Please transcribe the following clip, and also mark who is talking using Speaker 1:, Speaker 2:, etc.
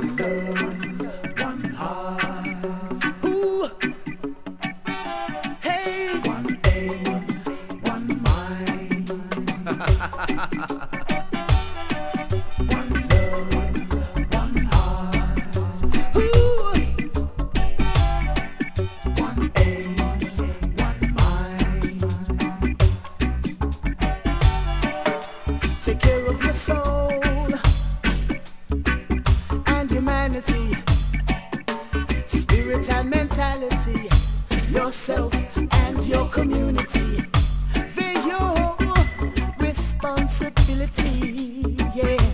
Speaker 1: One love, one heart. Ooh. Hey, one aim, one mind. One love, one heart. Ooh. One aim, one mind. Take care of your soul and humanity, spirit and mentality, yourself and your community. They're your responsibility, yeah.